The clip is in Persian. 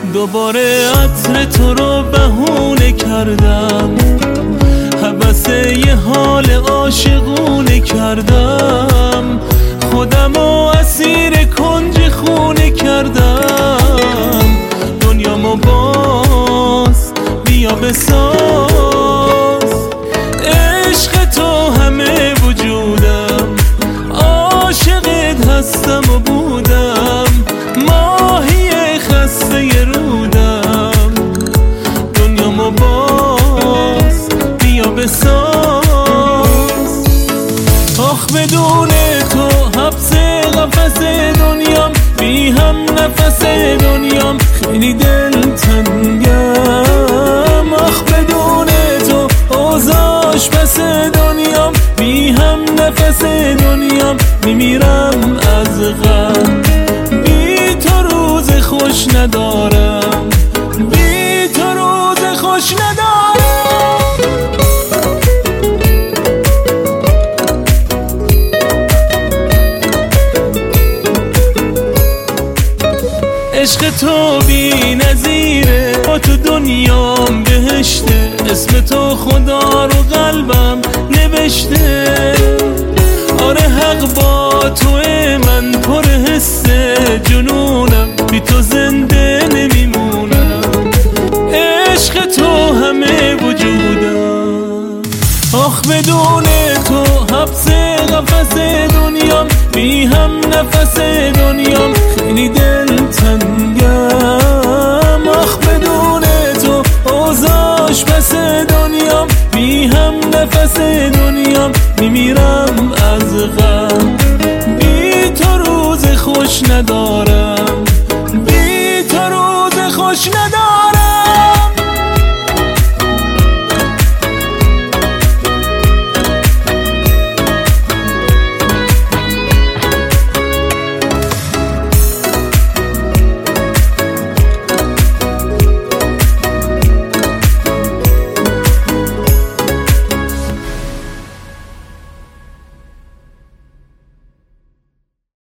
دوباره عطر تو رو بهونه کردم، هوس یه حال عاشقونه کردم، خودمو اسیر کنج خونه کردم. دنیامو باز بیا بساز، عشق تو همه وجودم، عاشقت هستم و بودم، ماهی خسته رودم. دنیامو باز بیا بساز، آخ بدون تو حبس قفس دنیام، بی هم نفس دنیام خیلی دلتنگم. آخ بدون تو اوضاعش بس دنیام، بی هم نفس دنیام میمیرم از غم. بی تو روز خوش ندارم، بی تو روز خوش ندارم. عشق تو بی نظیره، با تو دنیام بهشته، اسم تو خدا رو قلبم نوشته. آره حق با توه، من پر حسه جنونم، بی تو زنده نمیمونم. عشق تو همه وجودم، آخ بدون تو حبس قفس دنیام، بی هم نفس دنیام خیلی دلتنگم. آخ بدون تو اوضاعش بس دنیام، بی هم نفس دنیام